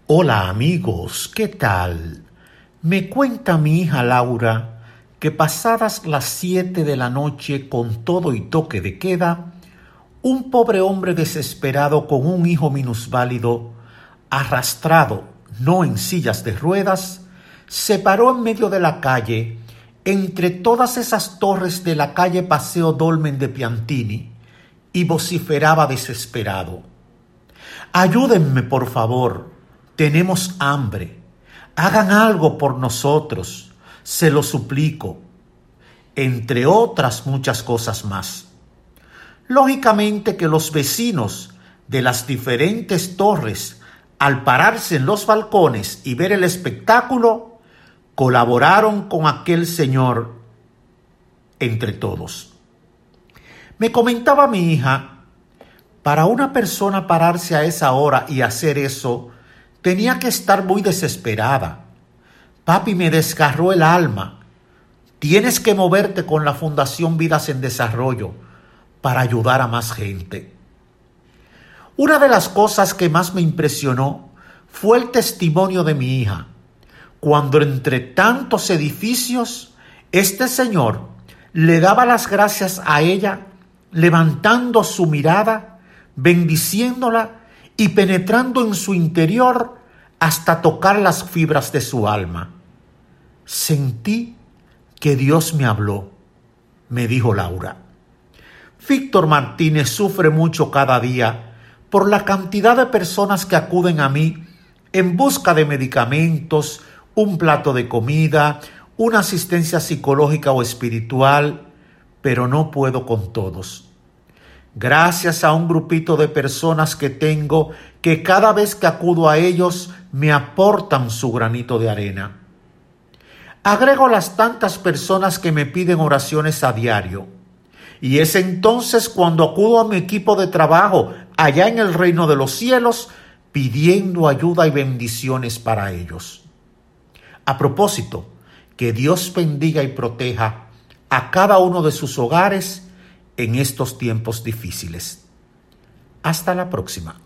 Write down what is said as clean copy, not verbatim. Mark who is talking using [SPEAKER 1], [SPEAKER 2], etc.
[SPEAKER 1] Hola amigos, ¿qué tal? Me cuenta mi hija Laura que pasadas las 7 de la noche con todo y toque de queda, un pobre hombre desesperado con un hijo minusválido, arrastrado, no en sillas de ruedas, se paró en medio de la calle, entre todas esas torres de la calle Paseo Dolmen de Piantini, y vociferaba desesperado: «Ayúdenme, por favor. Tenemos hambre. Hagan algo por nosotros. Se lo suplico». Entre otras muchas cosas más. Lógicamente que los vecinos de las diferentes torres, al pararse en los balcones y ver el espectáculo, colaboraron con aquel señor entre todos. Me comentaba mi hija, para una persona pararse a esa hora y hacer eso, tenía que estar muy desesperada. Papi, me desgarró el alma. Tienes que moverte con la Fundación Vidas en Desarrollo para ayudar a más gente. Una de las cosas que más me impresionó fue el testimonio de mi hija, cuando entre tantos edificios, este señor le daba las gracias a ella, levantando su mirada, bendiciéndola y penetrando en su interior hasta tocar las fibras de su alma. Sentí que Dios me habló, me dijo Laura. Víctor Martínez sufre mucho cada día por la cantidad de personas que acuden a mí en busca de medicamentos, un plato de comida, una asistencia psicológica o espiritual, pero no puedo con todos. Gracias a un grupito de personas que tengo que cada vez que acudo a ellos me aportan su granito de arena. Agrego las tantas personas que me piden oraciones a diario. Y es entonces cuando acudo a mi equipo de trabajo allá en el reino de los cielos pidiendo ayuda y bendiciones para ellos. A propósito, que Dios bendiga y proteja a cada uno de sus hogares en estos tiempos difíciles. Hasta la próxima.